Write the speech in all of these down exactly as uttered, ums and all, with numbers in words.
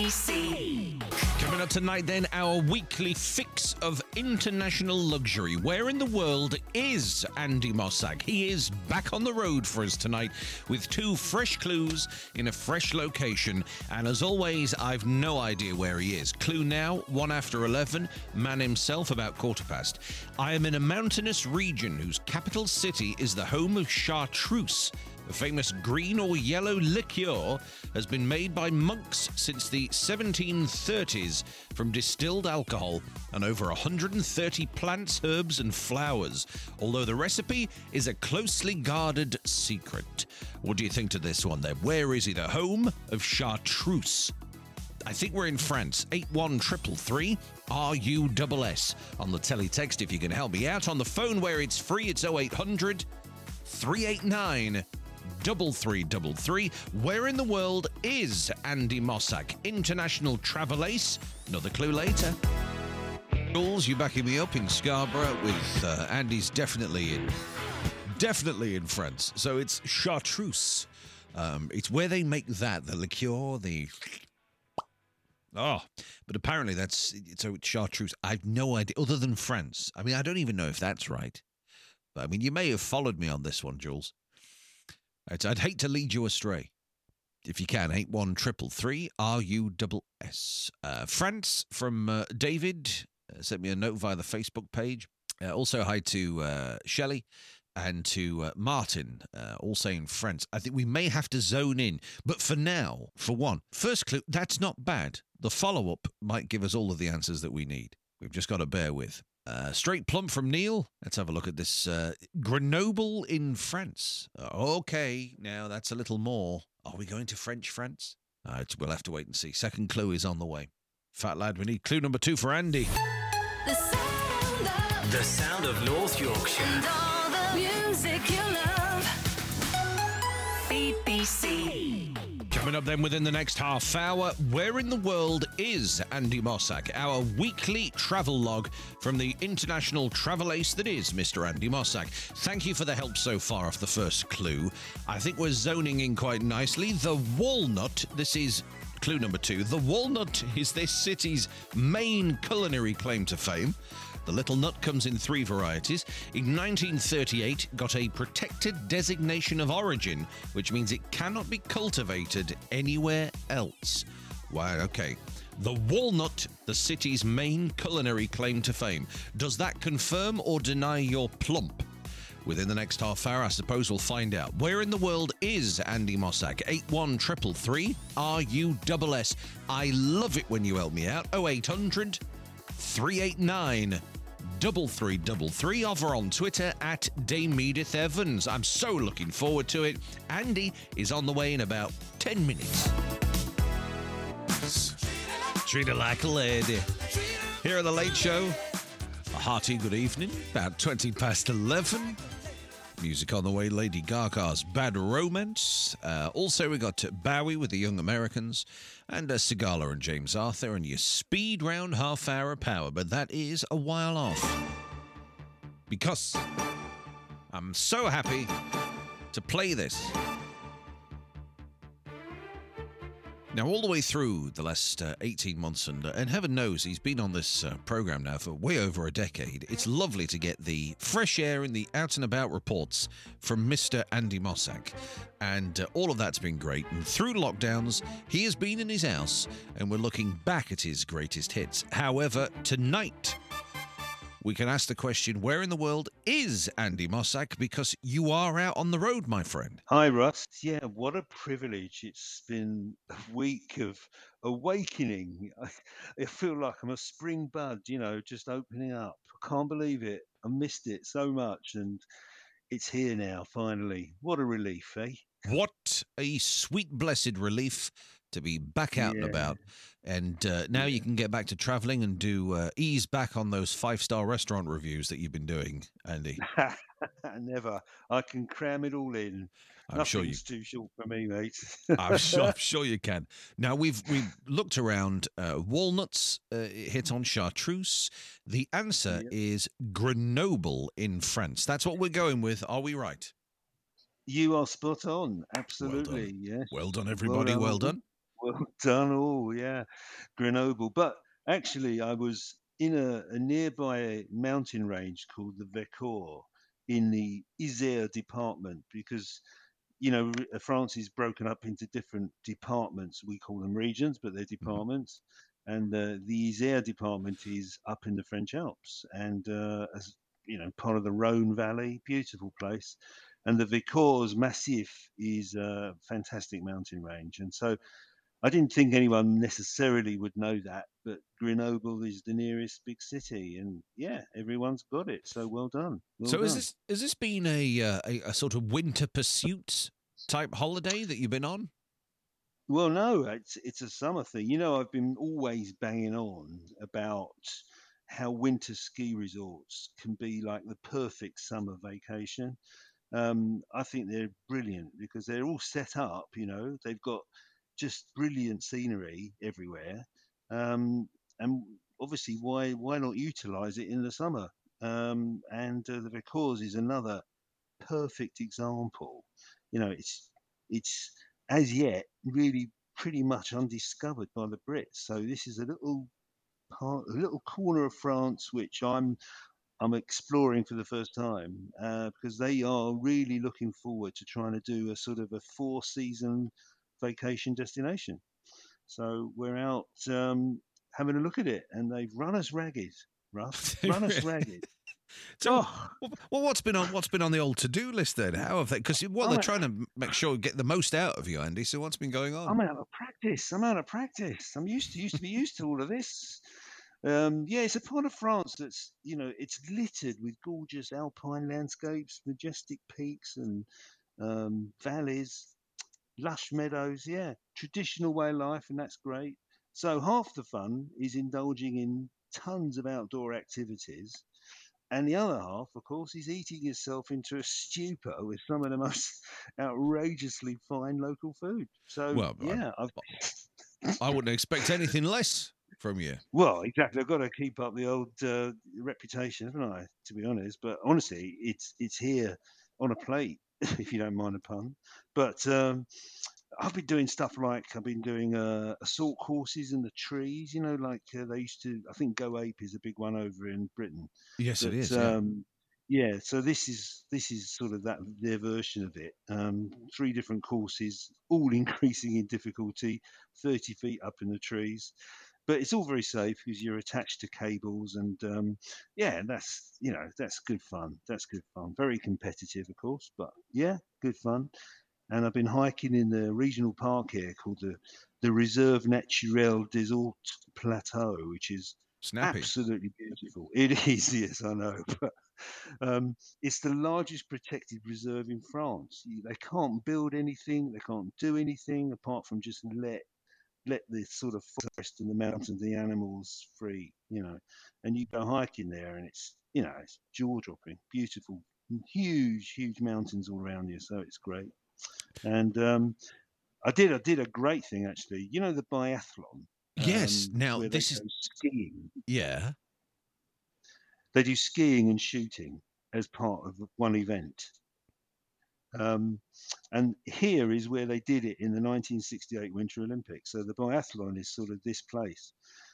B C. Coming up tonight then, our weekly fix of international luxury. Where in the world is Andy Mossack? He is back on the road for us tonight with two fresh clues in a fresh location. And as always, I've no idea where he is. Clue now, one after eleven, man himself about quarter past. I am in a mountainous region whose capital city is the home of chartreuse. The famous green or yellow liqueur has been made by monks since the seventeen thirties from distilled alcohol and over one hundred thirty plants, herbs and flowers, although the recipe is a closely guarded secret. What do you think to this one then? Where is he? The home of chartreuse. I think we're in France. eight one three three three R U S S. On the teletext, if you can help me out. On the phone where it's free, it's oh eight hundred, three eight nine, three three three three. Where in the world is Andy Mossack? International travel ace. Another clue later. Jules, you backing me up in Scarborough with uh, Andy's definitely in, definitely in France. So it's chartreuse. Um, it's where they make that, the liqueur, the... Oh, but apparently that's, so it's chartreuse. I've no idea, other than France. I mean, I don't even know if that's right. But I mean, you may have followed me on this one, Jules. I'd hate to lead you astray. If you can, eight one three three three R U S S. Uh, France from uh, David uh, sent me a note via the Facebook page. Uh, also, hi to uh, Shelley and to uh, Martin, uh, all saying France. I think we may have to zone in. But for now, for one, first clue, that's not bad. The follow-up might give us all of the answers that we need. We've just got to bear with. Uh, straight plump from Neil. Let's have a look at this. Uh, Grenoble in France. Uh, okay, now that's a little more. Are we going to French France? Uh, we'll have to wait and see. Second clue is on the way. Fat lad, we need clue number two for Andy. The sound of, The sound of North Yorkshire. and all the music you love. B B C. Coming up then within the next half hour, where in the world is Andy Mossack? Our weekly travel log from the international travel ace that is Mister Andy Mossack. Thank you for the help so far off the first clue. I think we're zoning in quite nicely. The Walnut, this is clue number two. The Walnut is this city's main culinary claim to fame. The little nut comes in three varieties. In nineteen thirty-eight, got a protected designation of origin, which means it cannot be cultivated anywhere else. Wow, okay. The walnut, the city's main culinary claim to fame. Does that confirm or deny your plump? Within the next half hour, I suppose we'll find out. Where in the world is Andy Mossack? eight one three three three R U S S. I love it when you help me out. oh eight hundred, three eight nine, three three three three. Over on Twitter at Dame Edith Evans. I'm so looking forward to it. Andy is on the way in about ten minutes. Treat her like a lady. Here at The Late Show, a hearty good evening, about twenty past eleven. Music on the way, Lady Gaga's Bad Romance. Uh, also, we got Bowie with the Young Americans, and uh, Sigala and James Arthur, and your speed round half hour power. But that is a while off, because I'm so happy to play this. Now, all the way through the last uh, eighteen months, and, uh, and heaven knows he's been on this uh, programme now for way over a decade, it's lovely to get the fresh air and the out-and-about reports from Mister Andy Mossack. And uh, all of that's been great. And through lockdowns, he has been in his house, and we're looking back at his greatest hits. However, tonight, we can ask the question, where in the world is Andy Mossack? Because you are out on the road, my friend. Hi, Russ. Yeah, what a privilege. It's been a week of awakening. I, I feel like I'm a spring bud, you know, just opening up. I can't believe it. I missed it so much, and it's here now, finally. What a relief, eh? What a sweet, blessed relief to be back out and Yeah. about. And uh, now you can get back to travelling and do uh, ease back on those five-star restaurant reviews that you've been doing, Andy. Never. I can cram it all in. I'm sure you. Nothing's too short for me, mate. I'm sure, I'm sure you can. Now, we've we've looked around. Uh, walnuts uh, hit on chartreuse. The answer Yep. is Grenoble in France. That's what we're going with. Are we right? You are spot on. Absolutely, yes. Well done, everybody. Well done. Well done all, yeah. Grenoble. But actually, I was in a, a nearby mountain range called the Vercors in the Isère department because, you know, r- France is broken up into different departments. We call them regions, but they're Mhm. departments. And uh, the Isère department is up in the French Alps and, uh, as you know, part of the Rhone Valley, beautiful place. And the Vercors Massif is a fantastic mountain range. And so I didn't think anyone necessarily would know that, but Grenoble is the nearest big city, and yeah, everyone's got it. So well done, well So is done. this has this been a, uh, a a sort of winter pursuit type holiday that you've been on? Well, no, it's it's a summer thing. You know, I've been always banging on about how winter ski resorts can be like the perfect summer vacation. Um, I think they're brilliant because they're all set up. You know, they've got just brilliant scenery everywhere, um, and obviously, why why not utilize it in the summer? Um, and uh, the Vercors is another perfect example. You know, it's it's as yet really pretty much undiscovered by the Brits. So this is a little part, a little corner of France which I'm I'm exploring for the first time uh, because they are really looking forward to trying to do a sort of a four season vacation destination. So we're out um, having a look at it, and they've run us ragged, Russ. Run us ragged. So, Oh, well, well, what's been on what's been on the old to do list then? How have they? Because well, I'm they're out, trying to m- make sure get the most out of you, Andy. So, what's been going on? I'm out of practice. I'm out of practice. I'm used to used to be used to all of this. Um, yeah, it's a part of France that's, you know, it's littered with gorgeous alpine landscapes, majestic peaks, and um, valleys, lush meadows. Yeah, traditional way of life, and that's great. So half the fun is indulging in tons of outdoor activities, and the other half, of course, is eating yourself into a stupor with some of the most outrageously fine local food. So Well, I, yeah, I've I wouldn't expect anything less from you. well, exactly. I've got to keep up the old uh, reputation, haven't I? To be honest, but honestly, it's it's here on a plate, if you don't mind the pun. But um, I've been doing stuff like I've been doing uh, assault courses in the trees. You know, like uh, they used to. I think Go Ape is a big one over in Britain. Yes, it But is. Yeah. um, yeah, so this is this is sort of that their version of it. Um, three different courses, all increasing in difficulty, thirty feet up in the trees, but it's all very safe because you're attached to cables and um, yeah, that's you know that's good fun. That's good fun. Very competitive, of course, but yeah, good fun. And I've been hiking in the regional park here called the the Reserve Naturel des Hautes Plateaux, which is Snappy. absolutely beautiful. It is, yes, I know, but um, it's the largest protected reserve in France. You, they can't build anything, they can't do anything apart from just let let the sort of forest and the mountains and the animals free, you know. And you go hiking there, and it's you know it's jaw dropping, beautiful, huge, huge mountains all around you. So it's great. And um, I did I did a great thing actually. You know the biathlon Yes. um, Now where they this go is. skiing. Yeah. They do skiing and shooting as part of one event. Um, and here is where they did it in the nineteen sixty-eight Winter Olympics. So the biathlon is sort of this place.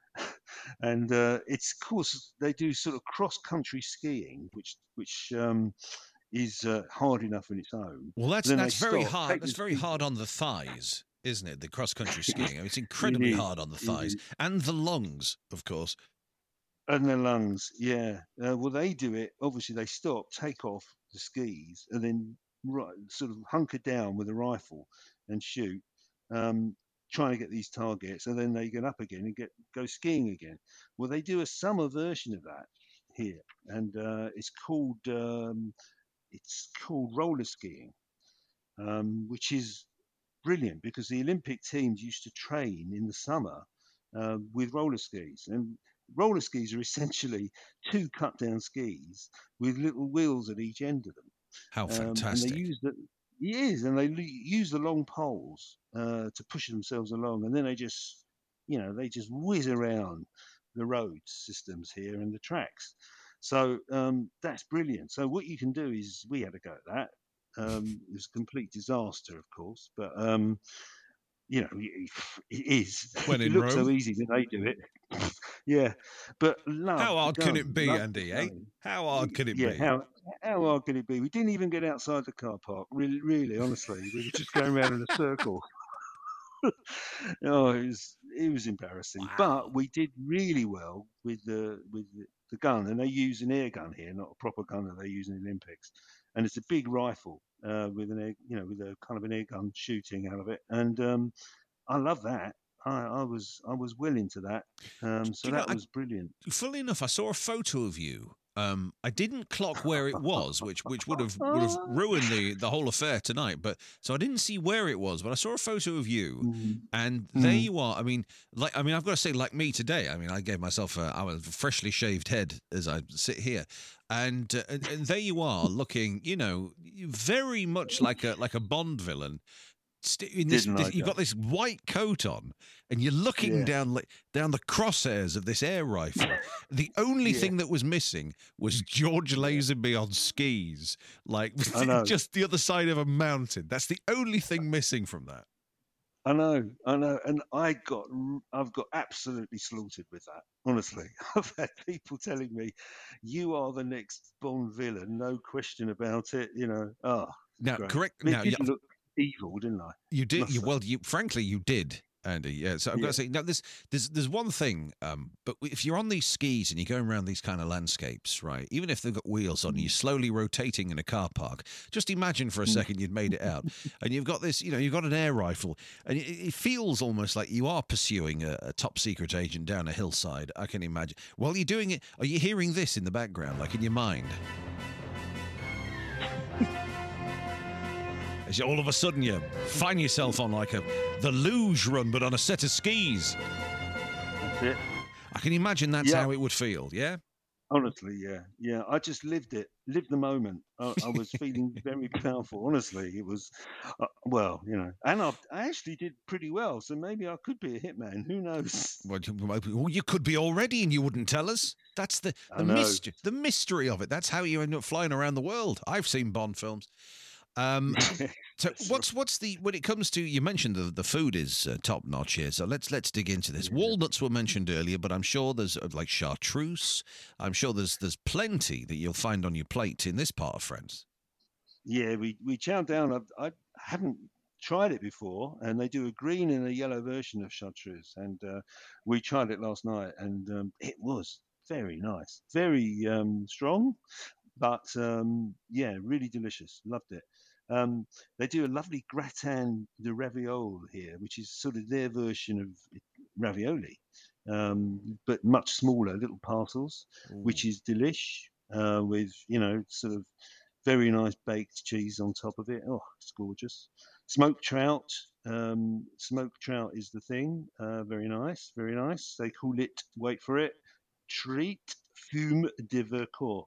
And uh, it's of course they do sort of cross country skiing, which which um, is uh, hard enough in its own. Well, But that's then they that's very stop, hard. take That's the very skis hard off. on the thighs, isn't it? The cross country skiing. I mean, it's It incredibly is, hard on the it thighs is. and the lungs, of course. And the lungs, yeah. Uh, well, they do it. Obviously, they stop, take off the skis, and then right, sort of hunker down with a rifle and shoot, um, trying to get these targets. And then they get up again and get go skiing again. Well, they do a summer version of that here, and uh, it's called um, it's called roller skiing, um, which is brilliant because the Olympic teams used to train in the summer uh, with roller skis. And roller skis are essentially two cut down skis with little wheels at each end of them. How Um, and they fantastic! use the Yes, and they l- use the long poles uh, to push themselves along, and then they just, you know, they just whiz around the road systems here and the tracks. So um, that's brilliant. So what you can do is we had a go at that. Um, it was a complete disaster, of course, but um, you know, it, it is. When It in looks so Rome. easy when they do it. Yeah, but love How the hard can gun, it be, love the Andy, eh? gun. How hard can it Yeah, be? how how hard could it be? We didn't even get outside the car park. Really, really, honestly, we were just going around in a circle. Oh, it was it was embarrassing, but Wow. we did really well with the with the, the gun, and they use an air gun here, not a proper gun that they use in the Olympics, and it's a big rifle uh, with an air, you know, with a kind of an air gun shooting out of it, and um, I love that. I, I was I was well into that, um, Do so you know, that I, was brilliant. funnily enough, I saw a photo of you. Um, I didn't clock where it was, which which would have would have Ah, ruined the the whole affair tonight. But so I didn't see where it was, but I saw a photo of you, mm, and there mm, you are. I mean, like I mean, I've got to say, like me today. I mean, I gave myself a, I was a freshly shaved head as I sit here, and, uh, and and there you are, looking, you know, very much like a like a Bond villain. St- in this, didn't this I, you've got Joe? this white coat on and you're looking Yeah, down like down the crosshairs of this air rifle. The only yeah, thing that was missing was George yeah. Lazenby on skis, like I know. just the other side of a mountain. That's the only thing missing from that. I know, I know, and I got, r- I've got absolutely slaughtered with that. Honestly, I've had people telling me, "You are the next Bond villain, no question about it." You know, oh, it's Now, great. correct. But it Now, did yeah, look evil, didn't I? you did. Must You say. well, you frankly, you did, Andy. Yeah. So I've got to Yeah. say, now there's there's there's one thing. Um, but if you're on these skis and you're going around these kind of landscapes, right? Even if they've got wheels on, and you're Mm, slowly rotating in a car park. Just imagine for a mm. second you'd made it out, and you've got this. You know, you've got an air rifle, and it, it feels almost like you are pursuing a, a top secret agent down a hillside. I can imagine. While you're doing it, are you hearing this in the background, like in your mind? As you, all of a sudden you find yourself on like a the luge run, but on a set of skis. That's it. I can imagine that's Yeah. how it would feel. Yeah. Honestly, yeah, yeah. I just lived it, lived the moment. I, I was feeling very powerful. Honestly, it was, uh, well, you know, and I, I actually did pretty well. So maybe I could be a hitman. Who knows? Well, you, well, you could be already, and you wouldn't tell us. That's the I the know. mystery, the mystery of it. That's how you end up flying around the world. I've seen Bond films. Um, so That's what's what's the when it comes to you mentioned the the food is uh, top notch here. So let's let's dig into this. right. Walnuts were mentioned earlier, but I'm sure there's uh, like chartreuse. I'm sure there's there's plenty that you'll find on your plate in this part of France. Yeah, we we chow down. I, I haven't tried it before, and they do a green and a yellow version of chartreuse, and uh, we tried it last night, and um, it was very nice, very um, strong, but um, yeah, really delicious. Loved it. Um, they do a lovely gratin de ravioli here, which is sort of their version of ravioli, um, but much smaller, little parcels, Ooh. which is delish uh, with you know sort of very nice baked cheese on top of it. Oh, it's gorgeous. Smoked trout. Um, smoked trout is the thing. Uh, very nice, very nice. They call it, wait for it, treat fume de Vercors.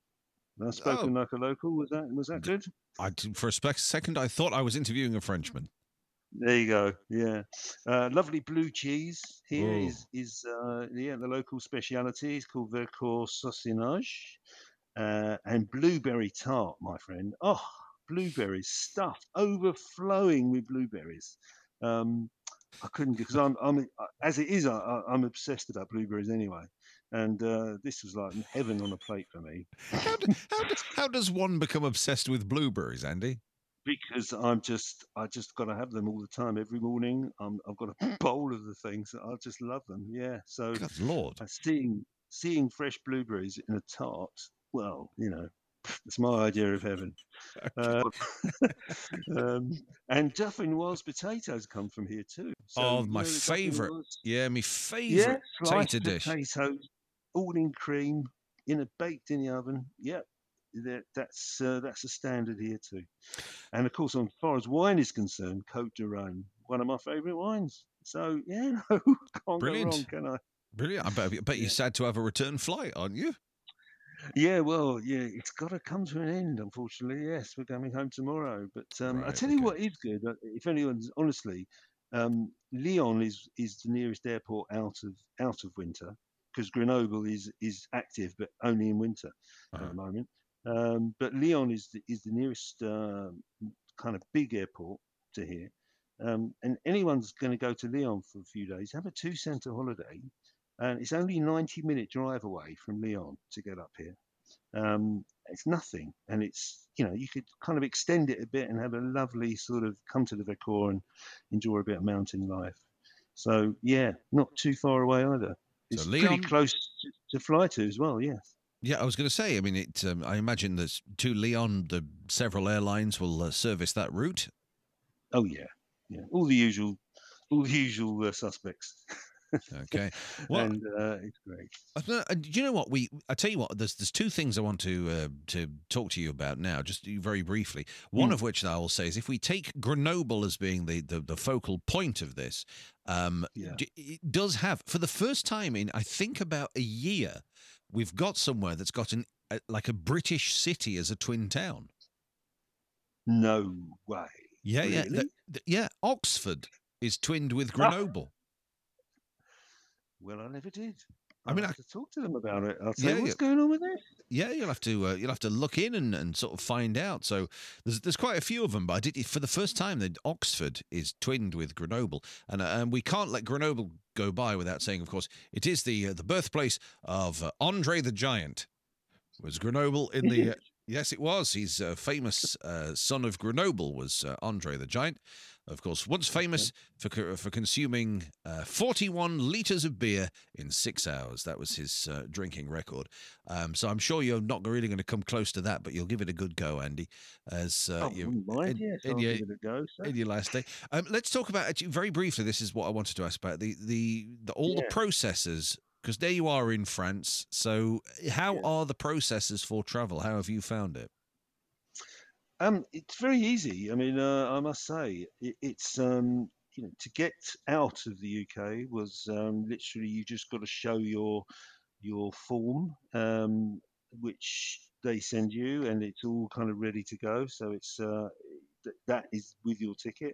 I've Oh, spoken like a local. Was that was that d- good? I d- for a spec- second I thought I was interviewing a Frenchman. There you go. Yeah, uh, lovely blue cheese here Oh, is is uh, yeah the local speciality. It's called Vercors saucinage. Uh, and blueberry tart, my friend. Oh, blueberries stuffed, overflowing with blueberries. Um, I couldn't because I'm, I'm as it is, I, I- I'm obsessed about blueberries anyway, and uh, this was like heaven on a plate for me how do, how do, how does one become obsessed with blueberries, Andy? because I'm just I just got to have them all the time, every morning. Um, I've got a bowl of the things. I just love them. Yeah, so Good Lord. uh, seeing seeing fresh blueberries in a tart, well, you know, it's my idea of heaven. Uh, um, and Dauphinoise potatoes come from here too. So Oh, you my know the favourite. Dauphinoise? Yeah, my Yeah, favourite sliced tater dish. potatoes, all in cream, in a baked in the oven. Yep, that, that's uh, that's a standard here too. And of course, as far as wine is concerned, Cote de Rhone, one of my favourite wines. So yeah, no, can't go wrong, Brilliant. can I? Brilliant. I bet, I bet you're Yeah. sad to have a return flight, aren't you? Yeah, well, yeah, it's got to come to an end, unfortunately. Yes, we're coming home tomorrow. But um, I Right, tell you okay. what is good. uh, If anyone's honestly, um, Lyon is is the nearest airport out of out of winter because Grenoble is is active, but only in winter at Uh-huh. the moment. Um, but Lyon is the, is the nearest uh, kind of big airport to here. Um, and anyone's going to go to Lyon for a few days, have a two centre holiday, and it's only ninety minute drive away from Lyon to get up here. Um, it's nothing, and it's, you know, you could kind of extend it a bit and have a lovely sort of come to the Vercors and enjoy a bit of mountain life. So yeah, not too far away either. It's So pretty Lyon- close to, to fly to as well. Yes. Yeah, I was going to say. I mean, it. Um, I imagine there's to Lyon, the several airlines will uh, service that route. Oh yeah, yeah. All the usual, all the usual uh, suspects. Okay. Well, and uh, it's great. Uh, uh, do you know what we? I tell you what. There's there's two things I want to uh, to talk to you about now, just very briefly. One Mm. of which I will say is if we take Grenoble as being the the, the focal point of this, um, Yeah. d- it does have for the first time in I think about a year, we've got somewhere that's got an a, like a British city as a twin town. No way. Yeah, yeah, Really? the- the- yeah. Oxford is twinned with Ah. Grenoble. Well, I never did. I I'll mean, have I- to talk to them about it. I'll say, Yeah, what's yeah. going on with this? Yeah, you'll have to uh, you'll have to look in and, and sort of find out. So there's there's quite a few of them, but I did for the first time that Oxford is twinned with Grenoble, and uh, and we can't let Grenoble go by without saying, of course, it is the uh, the birthplace of uh, Andre the Giant. Was Grenoble in Is the? Uh, it? yes, it was. His uh, famous uh, son of Grenoble was uh, Andre the Giant. Of course, once famous for co- for consuming uh, forty-one liters of beer in six hours. That was his uh, drinking record. Um, so I'm sure you're not really going to come close to that, but you'll give it a good go, Andy. As uh, Oh, you, wouldn't mind, in- yes. in I'll your- give it a go. So. in your last day. Um, let's talk about actually very briefly. This is what I wanted to ask about the the, the all the Yeah. processes. Because there you are in France. So how Yeah. are the processes for travel? How have you found it? Um, it's very easy. I mean, uh, I must say, it, it's um, you know, to get out of the U K was um, literally you just got to show your your form, um, which they send you, and it's all kind of ready to go. So it's uh, th- that is with your ticket.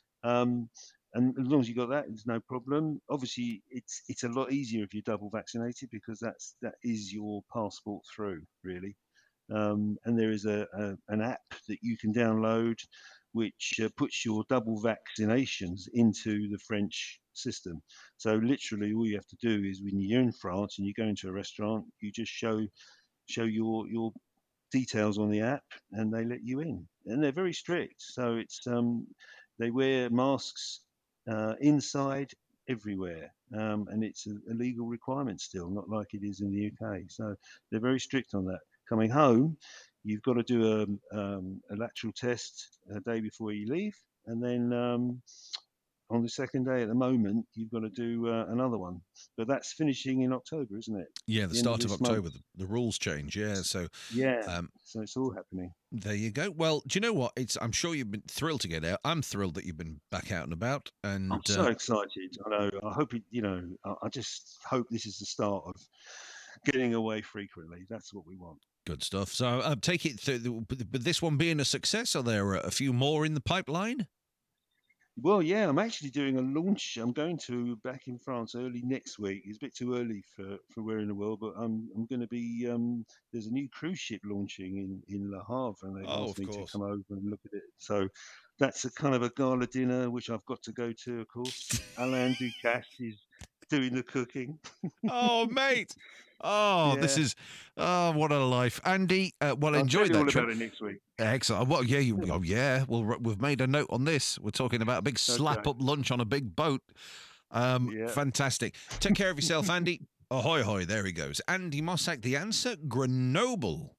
Um, and as long as you got that, there's no problem. Obviously, it's it's a lot easier if you're double vaccinated because that's that is your passport through really. Um, and there is a, a an app that you can download, which uh, puts your double vaccinations into the French system. So literally, all you have to do is when you're in France and you go into a restaurant, you just show show your your details on the app, and they let you in. And they're very strict. So it's um, they wear masks uh, inside everywhere, um, and it's a, a legal requirement still, not like it is in the U K. So they're very strict on that. Coming home, you've got to do a, um, a lateral test a day before you leave, and then um, on the second day at the moment, you've got to do uh, another one. But that's finishing in October, isn't it? Yeah, the The end of start of this October, month. the, the rules change. Yeah, so Yeah. um, So it's all happening. there you go. Well, do you know what? It's I'm sure you've been thrilled to get out. I'm thrilled that you've been back out and about. And I'm so uh, excited. I know. I hope it, you know, I, I just hope this is the start of getting away frequently. That's what we want. good stuff. So I take it. Th- but but this one being a success, are there a few more in the pipeline? Well, yeah, I'm actually doing a launch. I'm going to back in France early next week. It's a bit too early for, for where in the world, but I'm I'm going to be. Um, there's a new cruise ship launching in in Le Havre, and they've Oh, asked of me course. to come over and look at it. So that's a kind of a gala dinner which I've got to go to. Of course, Alain Ducasse is doing the cooking. Oh, mate. Oh, this Yeah. is oh, what a life, Andy. Uh, well, I'll enjoy tell you all that trip. about it next week. Excellent. Well, yeah, you, oh, yeah. Well, r- we've made a note on this. We're talking about a big slap Okay. up lunch on a big boat. Um, Yeah. Fantastic. Take care of yourself, Andy. Ahoy, hoy. There he goes. Andy Mossack. The answer: Grenoble.